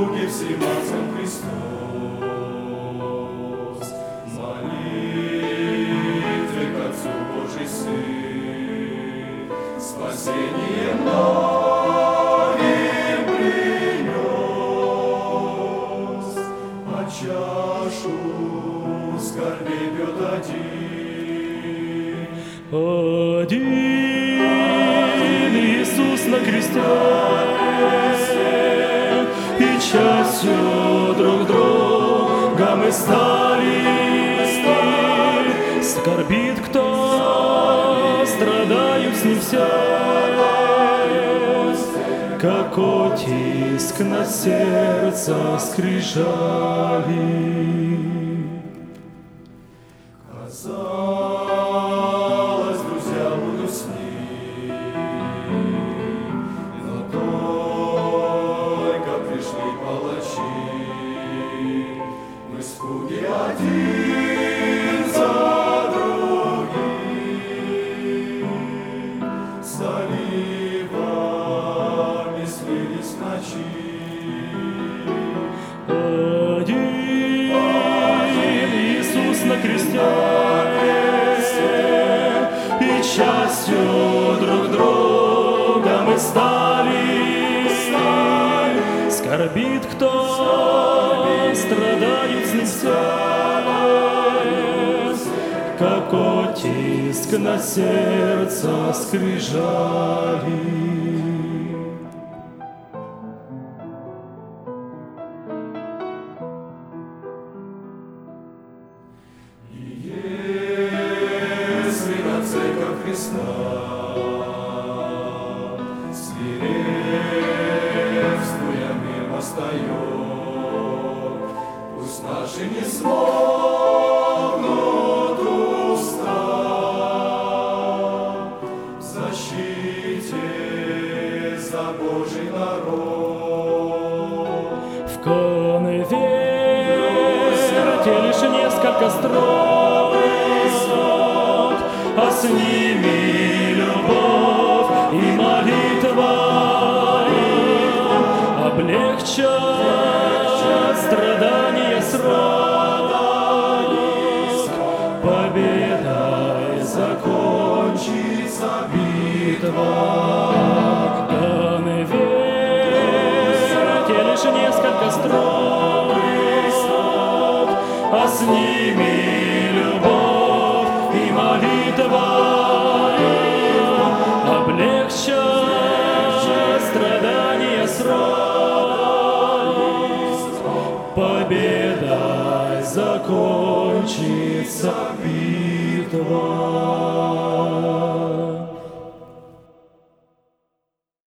услуги всемогущий Христос. Молитвы к Отцу Божий Сын, спасение многим принес, а чашу скорби пьет один Иисус на кресте, и частью друг друга мы стали. Скорбит кто, страдают с ним все, как оттиск на сердце скрижали. Казалось, друзья, буду с ним, но только пришли палачи, в испуге один за другим, заливами слились ночи. Один Иисус на кресте, и частью друг друга мы стали. Скорбит кто, страдают с ним все, как оттиск на сердце скрижали. Церковь Христа свирепствуя мир восстает, пусть наши не смогнут уста в защите за Божий народ. В конверте лишь несколько строк, а с ними любовь и молитва облегчат страдания срок. Победой закончится битва. В конверте лишь несколько строк, а с ними любовь и молитва облегчат страдания срок. Победой закончится битва.